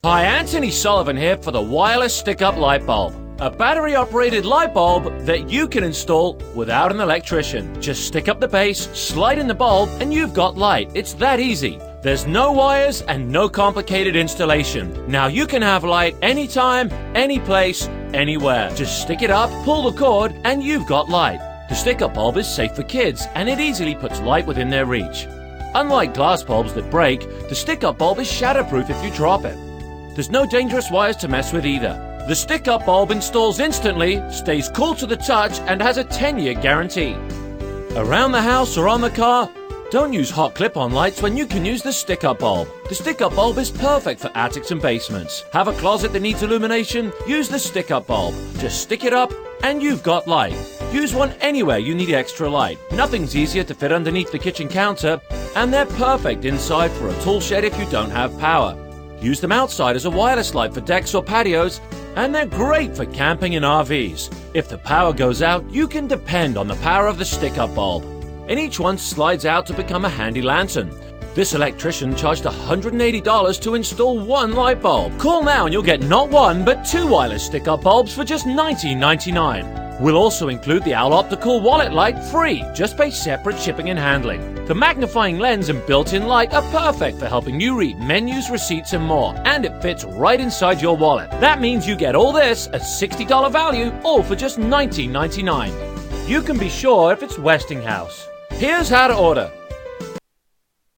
Hi, Anthony Sullivan here for the wireless stick-up light bulb. A battery-operated light bulb that you can install without an electrician. Just stick up the base, slide in the bulb, and you've got light. It's that easy. There's no wires and no complicated installation. Now you can have light anytime, any place, anywhere. Just stick it up, pull the cord, and you've got light. The stick-up bulb is safe for kids, and it easily puts light within their reach. Unlike glass bulbs that break, the stick-up bulb is shatterproof if you drop it. There's no dangerous wires to mess with either. The stick-up bulb installs instantly, stays cool to the touch, and has a 10-year guarantee. Around the house or on the car, don't use hot clip-on lights when you can use the stick-up bulb. The stick-up bulb is perfect for attics and basements. Have a closet that needs illumination? Use the stick-up bulb. Just stick it up, and you've got light. Use one anywhere you need extra light. Nothing's easier to fit underneath the kitchen counter, and they're perfect inside for a tool shed if you don't have power. Use them outside as a wireless light for decks or patios, and they're great for camping and RVs. If the power goes out, you can depend on the power of the stick-up bulb. And each one slides out to become a handy lantern. This electrician charged $180 to install one light bulb. Call now and you'll get not one, but two wireless stick-up bulbs for just $19.99. We'll also include the Owl Optical Wallet Light free. Just pay separate shipping and handling. The magnifying lens and built-in light are perfect for helping you read menus, receipts, and more. And it fits right inside your wallet. That means you get all this at $60 value, all for just $19.99. You can be sure if it's Westinghouse. Here's how to order.